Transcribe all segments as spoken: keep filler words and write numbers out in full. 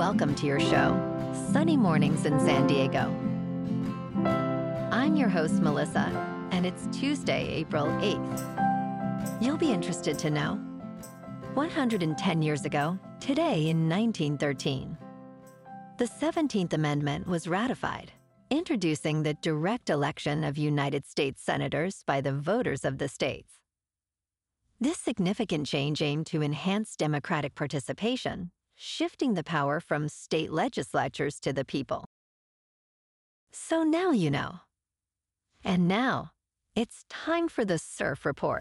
welcome to your show, Sunny Mornings in San Diego. I'm your host, Melissa, and it's Tuesday, April eighth. You'll be interested to know, one hundred ten years ago, today in nineteen thirteen, the seventeenth Amendment was ratified, introducing the direct election of United States senators by the voters of the states. This significant change aimed to enhance democratic participation, shifting the power from state legislatures to the people. So now you know. And now, it's time for the Surf Report.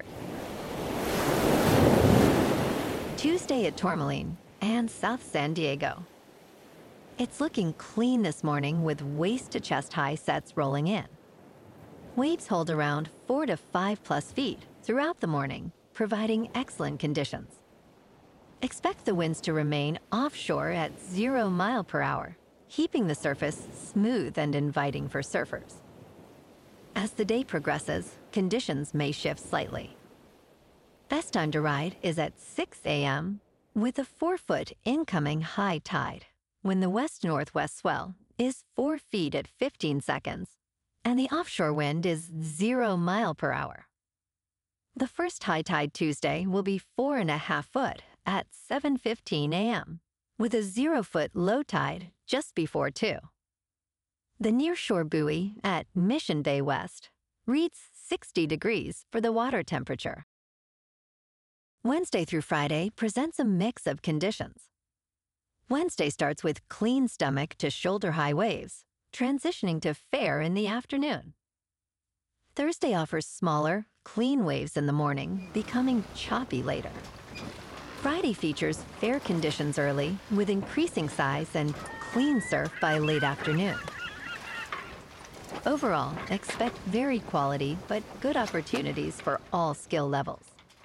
Tuesday at Tourmaline and South San Diego. It's looking clean this morning with waist-to-chest high sets rolling in. Waves hold around four to five plus feet throughout the morning, providing excellent conditions. Expect the winds to remain offshore at zero mile per hour, keeping the surface smooth and inviting for surfers. As the day progresses, conditions may shift slightly. Best time to ride is at six a.m. with a four-foot incoming high tide, when the west-northwest swell is four feet at fifteen seconds, and the offshore wind is zero mile per hour. The first high tide Tuesday will be four and a half foot at seven fifteen a.m., with a zero-foot low tide just before two. The nearshore buoy at Mission Bay West reads sixty degrees for the water temperature. Wednesday through Friday presents a mix of conditions. Wednesday starts with clean stomach to shoulder-high waves, transitioning to fair in the afternoon. Thursday offers smaller, clean waves in the morning, becoming choppy later. Friday features fair conditions early, with increasing size and clean surf by late afternoon. Overall, expect varied quality but good opportunities for all skill levels.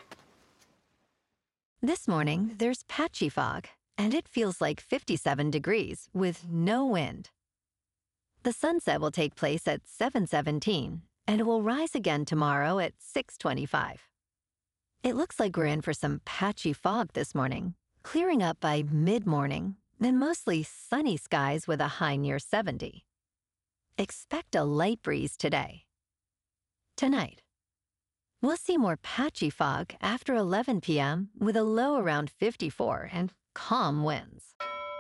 This morning, there's patchy fog, and it feels like fifty-seven degrees with no wind. The sunset will take place at seven seventeen, and it will rise again tomorrow at six twenty-five. It looks like we're in for some patchy fog this morning, clearing up by mid-morning, then mostly sunny skies with a high near seventy. Expect a light breeze today. Tonight, we'll see more patchy fog after eleven p.m. with a low around fifty-four and calm winds.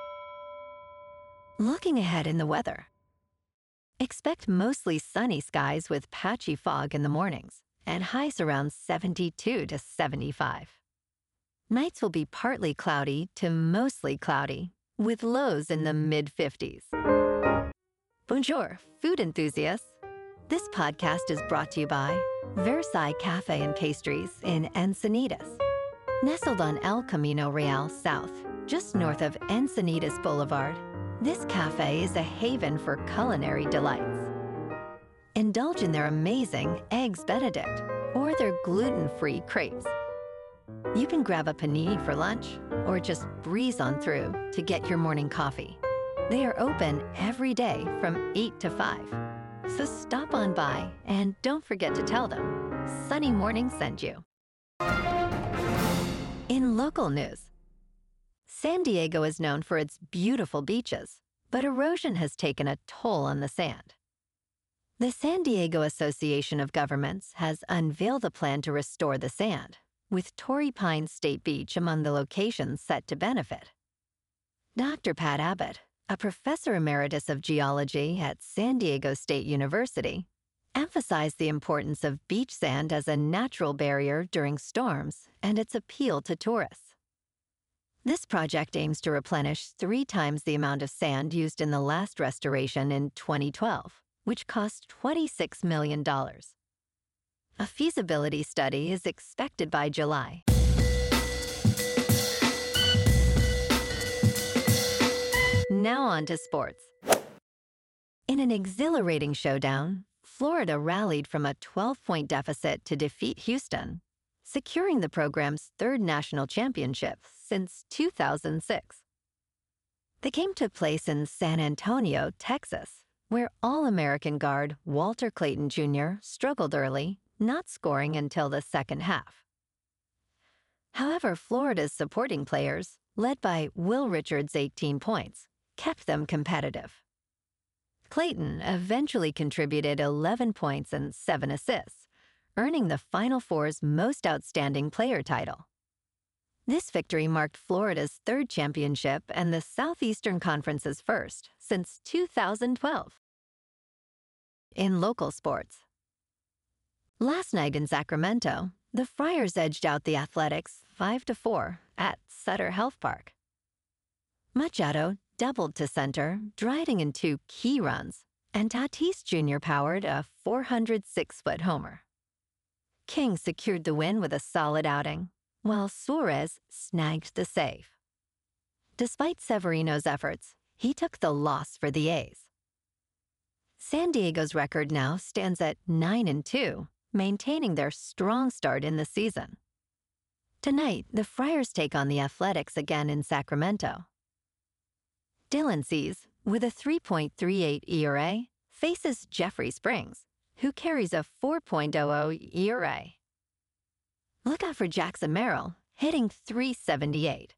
Looking ahead in the weather, expect mostly sunny skies with patchy fog in the mornings and highs around seventy-two to seventy-five. Nights will be partly cloudy to mostly cloudy, with lows in the mid-fifties. Bonjour, food enthusiasts. This podcast is brought to you by Versailles Cafe and Pastries in Encinitas. Nestled on El Camino Real South, just north of Encinitas Boulevard, this cafe is a haven for culinary delights. Indulge in their amazing Eggs Benedict or their gluten-free crepes. You can grab a panini for lunch or just breeze on through to get your morning coffee. They are open every day from eight to five. So stop on by and don't forget to tell them Sunny Morning sent you. In local news, San Diego is known for its beautiful beaches, but erosion has taken a toll on the sand. The San Diego Association of Governments has unveiled a plan to restore the sand, with Torrey Pines State Beach among the locations set to benefit. Doctor Pat Abbott, a professor emeritus of geology at San Diego State University, emphasized the importance of beach sand as a natural barrier during storms and its appeal to tourists. This project aims to replenish three times the amount of sand used in the last restoration in twenty twelve, which cost twenty-six million dollars. A feasibility study is expected by July. Now on to sports. In an exhilarating showdown, Florida rallied from a twelve-point deficit to defeat Houston, securing the program's third national championship since two thousand six. The game took place in San Antonio, Texas, where All-American guard Walter Clayton Junior struggled early, not scoring until the second half. However, Florida's supporting players, led by Will Richard's eighteen points, kept them competitive. Clayton eventually contributed eleven points and seven assists, earning the Final Four's Most Outstanding Player title. This victory marked Florida's third championship and the Southeastern Conference's first since two thousand twelve. In local sports. Last night in Sacramento, the Friars edged out the Athletics five to four at Sutter Health Park. Machado doubled to center, driving in two key runs, and Tatis Junior powered a four hundred six foot homer. King secured the win with a solid outing, while Suarez snagged the save. Despite Severino's efforts, he took the loss for the A's. San Diego's record now stands at nine and two, maintaining their strong start in the season. Tonight, the Friars take on the Athletics again in Sacramento. Dylan Cease, with a three point three eight E R A, faces Jeffrey Springs, who carries a four point oh oh E R A. Look out for Jackson Merrill, hitting three seventy-eight.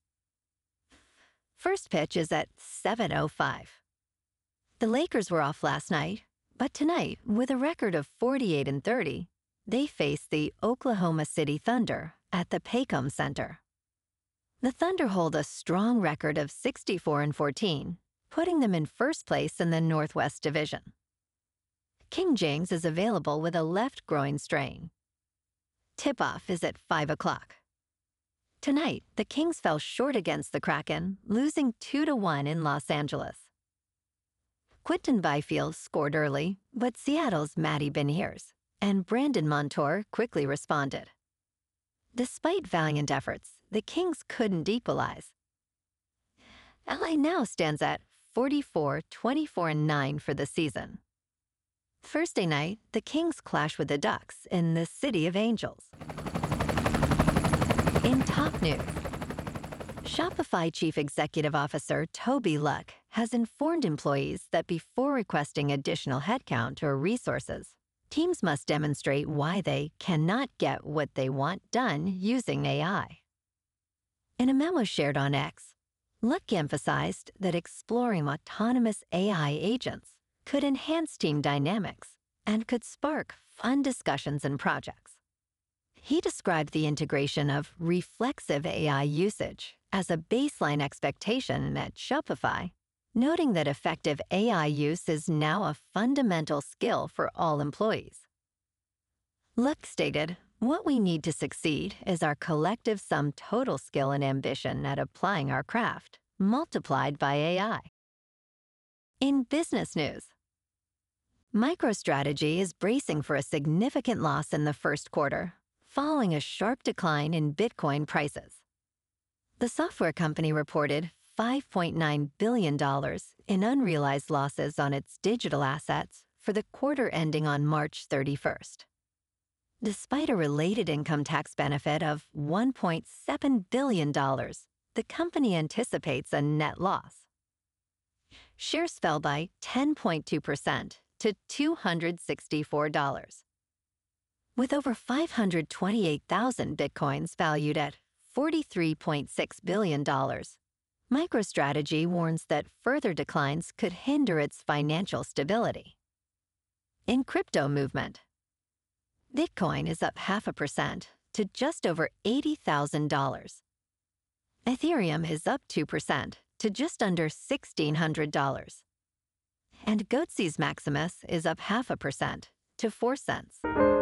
First pitch is at seven oh five. The Lakers were off last night, but tonight, with a record of forty-eight and thirty, they face the Oklahoma City Thunder at the Paycom Center. The Thunder hold a strong record of sixty-four and fourteen, putting them in first place in the Northwest Division. King James is available with a left groin strain. Tip-off is at five o'clock. Tonight, the Kings fell short against the Kraken, losing two to one in Los Angeles. Quinton Byfield scored early, but Seattle's Matty Beniers and Brandon Montour quickly responded. Despite valiant efforts, the Kings couldn't equalize. L A now stands at forty-four, twenty-four, and nine for the season. Thursday night, the Kings clash with the Ducks in the City of Angels. In top news, Shopify Chief Executive Officer Toby Luck has informed employees that before requesting additional headcount or resources, teams must demonstrate why they cannot get what they want done using A I. In a memo shared on X, Luck emphasized that exploring autonomous A I agents could enhance team dynamics and could spark fun discussions and projects. He described the integration of reflexive A I usage as a baseline expectation at Shopify, noting that effective A I use is now a fundamental skill for all employees. Luck stated, "What we need to succeed is our collective sum total skill and ambition at applying our craft, multiplied by A I." In business news, MicroStrategy is bracing for a significant loss in the first quarter, following a sharp decline in Bitcoin prices. The software company reported five point nine billion dollars in unrealized losses on its digital assets for the quarter ending on March thirty-first. Despite a related income tax benefit of one point seven billion dollars, the company anticipates a net loss. Shares fell by ten point two percent to two hundred sixty-four dollars. With over five hundred twenty-eight thousand bitcoins valued at forty-three point six billion dollars, MicroStrategy warns that further declines could hinder its financial stability. In crypto movement, Bitcoin is up half a percent to just over eighty thousand dollars. Ethereum is up two percent to just under sixteen hundred dollars. And Goatse's Maximus is up half a percent to four cents.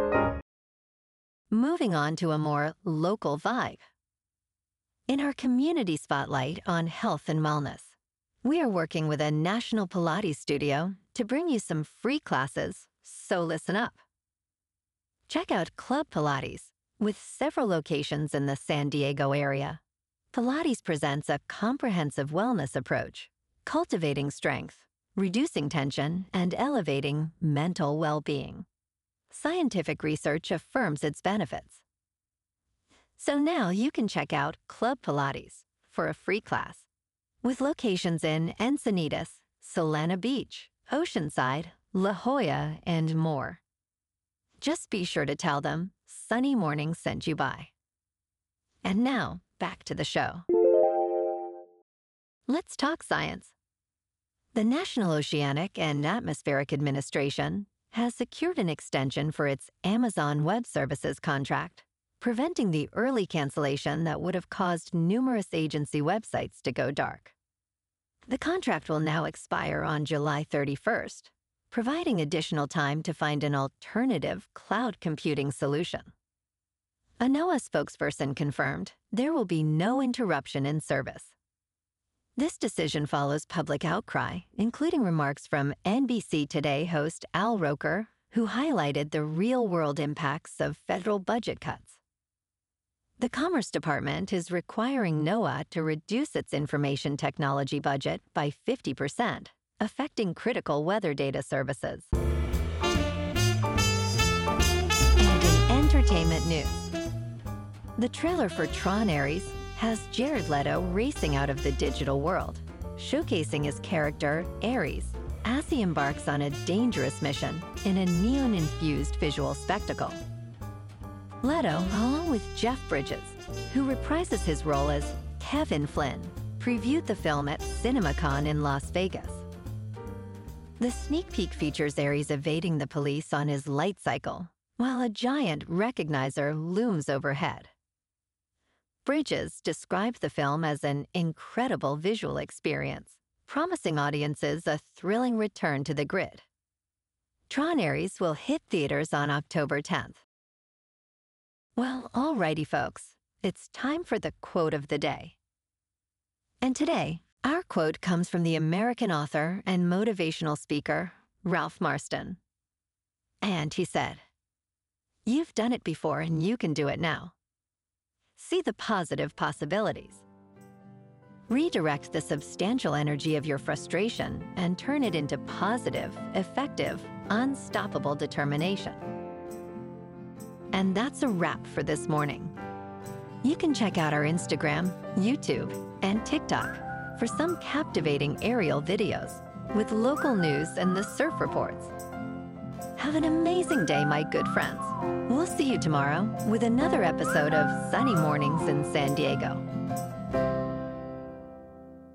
Moving on to a more local vibe. In our community spotlight on health and wellness, we are working with a national Pilates studio to bring you some free classes, so listen up. Check out Club Pilates, with several locations in the San Diego area. Pilates presents a comprehensive wellness approach, cultivating strength, reducing tension, and elevating mental well-being. Scientific research affirms its benefits. So now you can check out Club Pilates for a free class, with locations in Encinitas, Solana Beach, Oceanside, La Jolla, and more. Just be sure to tell them Sunny Morning sent you by. And now, back to the show. Let's talk science. The National Oceanic and Atmospheric Administration has secured an extension for its Amazon Web Services contract, preventing the early cancellation that would have caused numerous agency websites to go dark. The contract will now expire on July thirty-first, providing additional time to find an alternative cloud computing solution. A NOAA spokesperson confirmed there will be no interruption in service. This decision follows public outcry, including remarks from N B C Today host Al Roker, who highlighted the real-world impacts of federal budget cuts. The Commerce Department is requiring NOAA to reduce its information technology budget by fifty percent, affecting critical weather data services. And in entertainment news, the trailer for Tron Ares has Jared Leto racing out of the digital world, showcasing his character, Ares, as he embarks on a dangerous mission in a neon-infused visual spectacle. Leto, along with Jeff Bridges, who reprises his role as Kevin Flynn, previewed the film at CinemaCon in Las Vegas. The sneak peek features Ares evading the police on his light cycle, while a giant recognizer looms overhead. Bridges described the film as an incredible visual experience, promising audiences a thrilling return to the grid. Tron Ares will hit theaters on October tenth. Well, alrighty, folks, it's time for the quote of the day. And today, our quote comes from the American author and motivational speaker, Ralph Marston. And he said, "You've done it before and you can do it now. See the positive possibilities. Redirect the substantial energy of your frustration and turn it into positive, effective, unstoppable determination." And that's a wrap for this morning. You can check out our Instagram, YouTube, and TikTok for some captivating aerial videos with local news and the surf reports. Have an amazing day, my good friends. We'll see you tomorrow with another episode of Sunny Mornings in San Diego.